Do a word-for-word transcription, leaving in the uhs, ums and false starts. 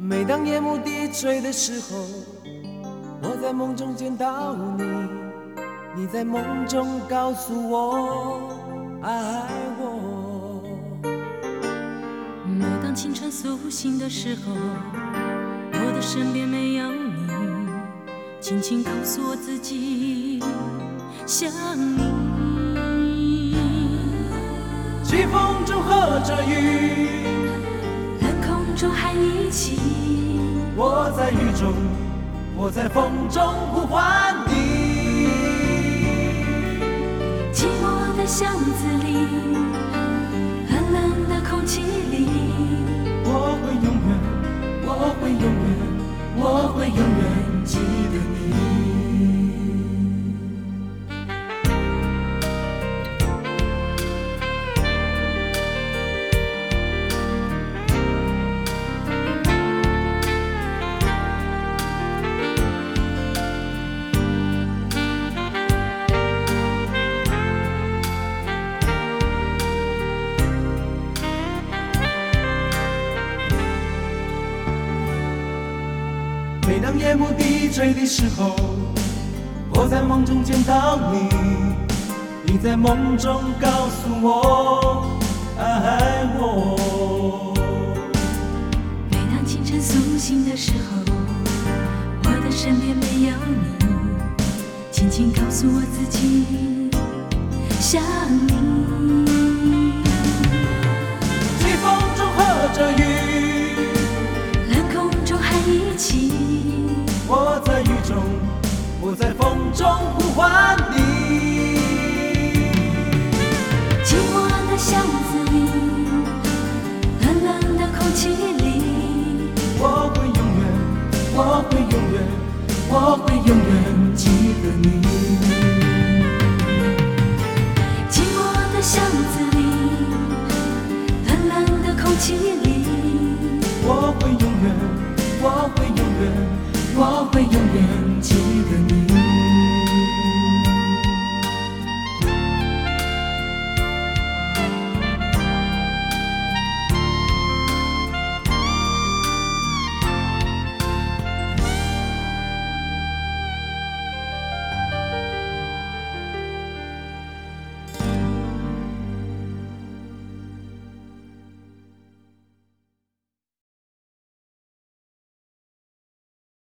每当夜幕低垂的时候，我在梦中见到你，你在梦中告诉我爱我。 每当清晨苏醒的时候，我的身边没有你，轻轻告诉我自己想你。 起风中和着雨， 冷空中还一起， 我在雨中，我在风中呼唤你。 寂寞的巷子里，冷冷的空气里， 我会永远，我会永远，我会永远记得你。每当夜幕低垂的时候，我在梦中见到你，你在梦中告诉我爱我。 每当清晨苏醒的时候，我的身边没有你，轻轻告诉我自己想你。 起风中和着雨， 冷空中还一起， 我在雨中，我在风中呼唤你。 寂寞的巷子里，冷冷的空气里， 我会永远，我会永远，我会永远记得你。 寂寞的巷子里，冷冷的空气里， 我会永远，我会永远，我会永远记得你。